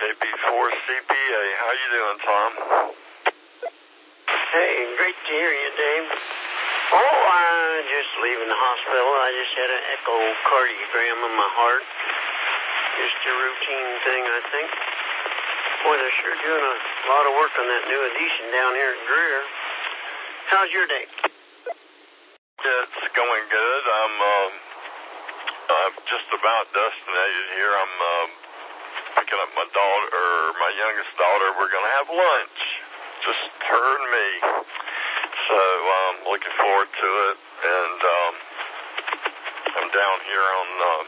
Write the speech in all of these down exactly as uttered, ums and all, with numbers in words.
J P four C P A. How you doing, Tom? Hey, great to hear you, Dave. Oh, I'm just leaving the hospital. I just had an echocardiogram of my heart. Just a routine thing, I think. Boy, they're sure doing a lot of work on that new addition down here at Greer. How's your day? Yeah, it's going good. I'm um, I'm just about destinated here. I'm um, picking up my daughter, or my youngest daughter. We're going to have lunch. Just her and me. So I'm um, looking forward to it. And um, I'm down here on uh,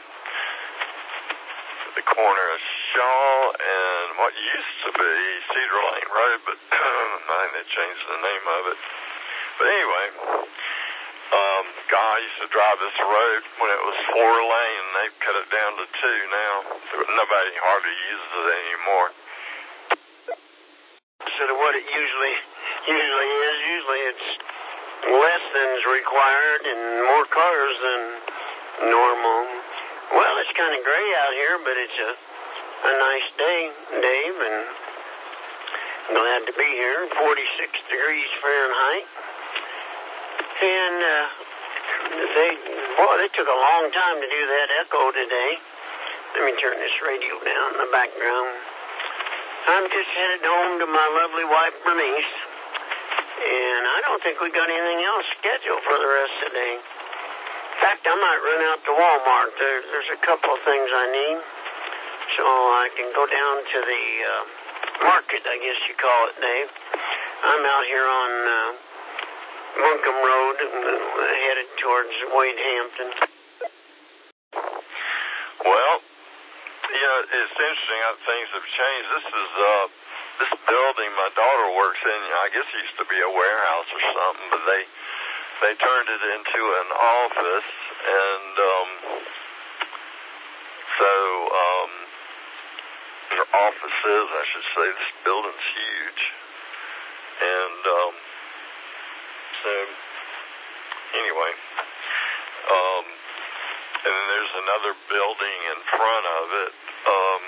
the corner of Shaw and what used to be Cedar Lane Road, but I think they changed the name of it. But anyway, um, guy used to drive this road when it was four lane, and they've cut it down to two now. Nobody hardly uses it anymore. Instead of what it usually usually is, usually it's less than's required and more cars than normal. Well, it's kind of gray out here, but it's a a nice day, Dave, and I'm glad to be here. forty-six degrees Fahrenheit. And uh, they, boy, they took a long time to do that echo today. Let me turn this radio down in the background. I'm just headed home to my lovely wife, Bernice, and I don't think we got anything else scheduled for the rest of the day. In fact, I might run out to Walmart. There, there's a couple of things I need, so I can go down to the uh, market, I guess you call it, Dave. I'm out here on uh, Buncombe Road, uh, headed towards Wade Hampton. Well, yeah, it's interesting how things have changed. This is uh, this building my daughter works in. I guess it used to be a warehouse or something, but they they turned it into an office, and um, so um, their offices, I should say. This building's huge, and um, so anyway, um, and then there's another building in front of it. Um,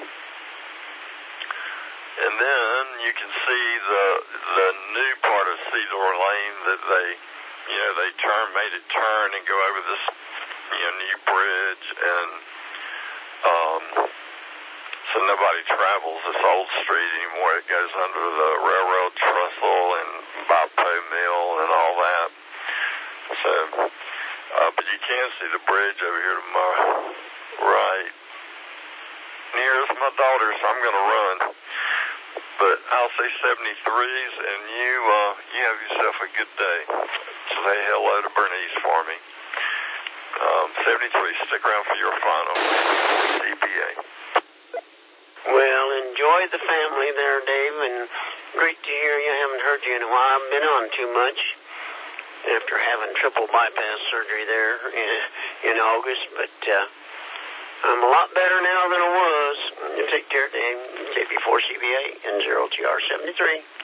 and then you can see the the new part of Cedar Lane that they, you know, they turn made it turn and go over this, you know, new bridge, and um, so nobody travels this old street anymore. It goes under the railroad trestle and by Poe Mill and all that. So, uh, but you can see the bridge over here to my right. Nearest my daughter, so I'm going to run. But I'll say seventy-threes, and you uh, you have yourself a good day. Say hello to Bernice for me. Um, seventy-three, stick around for your final C P A. Well, enjoy the family there, Dave, and great to hear you. I haven't heard you in a while. I've been on too much after having triple bypass surgery there in, in August, but uh, I'm a lot better now than I was. You take care, Dave. J P four C B A and zero T R seventy-three.